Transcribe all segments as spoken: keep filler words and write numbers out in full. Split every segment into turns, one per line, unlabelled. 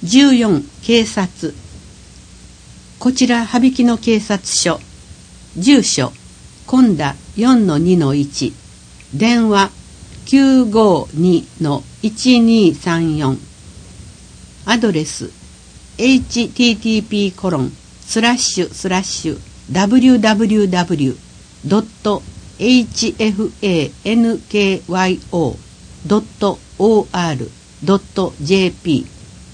じゅうよん警察。こちら羽曳野警察署。住所今田 よんのにのいち、電話 きゅうごにのいちにさんよん、アドレス エイチティーティーピーコロンスラッシュスラッシュダブリューダブリューダブリュードットエイチエフエーエヌケーワイオードットオーアールドットジェーピー。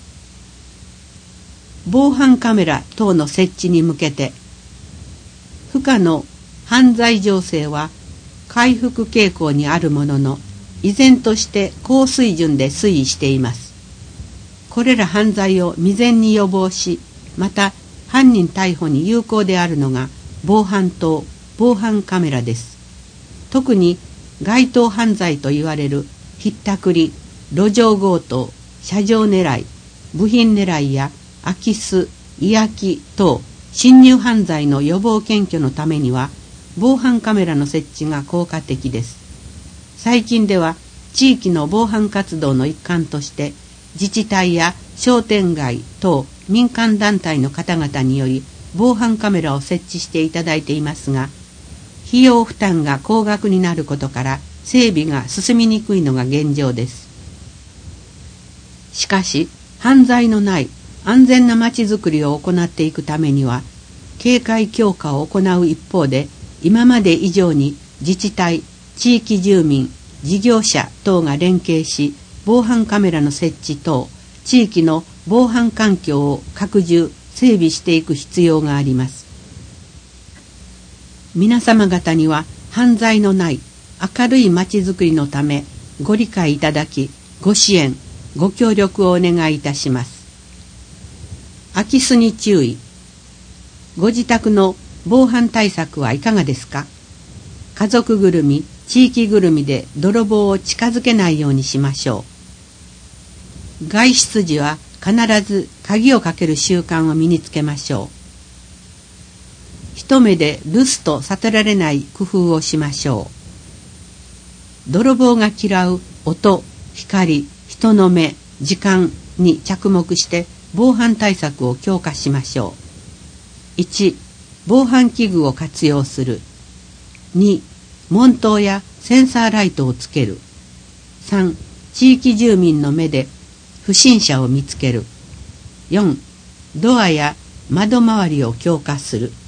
防犯カメラ等の設置に向けて、付加の犯罪情勢は回復傾向にあるものの、依然として高水準で推移しています。これら犯罪を未然に予防し、また犯人逮捕に有効であるのが防犯灯、防犯カメラです。特に街頭犯罪といわれるひったくり、路上強盗、車上狙い、部品狙いや空き巣、居空き等侵入犯罪の予防検挙のためには防犯カメラの設置が効果的です。最近では地域の防犯活動の一環として自治体や商店街等民間団体の方々により防犯カメラを設置していただいていますが、費用負担が高額になることから整備が進みにくいのが現状です。しかし犯罪のない安全なまちづくりを行っていくためには警戒強化を行う一方で、今まで以上に自治体、地域住民、事業者等が連携し、防犯カメラの設置等地域の防犯環境を拡充整備していく必要があります。皆様方には犯罪のない明るいまちづくりのためご理解いただき、ご支援ご協力をお願いいたします。空き巣に注意。ご自宅の防犯対策はいかがですか？家族ぐるみ、地域ぐるみで泥棒を近づけないようにしましょう。外出時は必ず鍵をかける習慣を身につけましょう。一目で留守と悟られない工夫をしましょう。泥棒が嫌う音、光、人の目、時間に着目して防犯対策を強化しましょう。いち、防犯器具を活用する。に、門灯やセンサーライトをつける。さん、地域住民の目で不審者を見つける。よん、ドアや窓周りを強化する。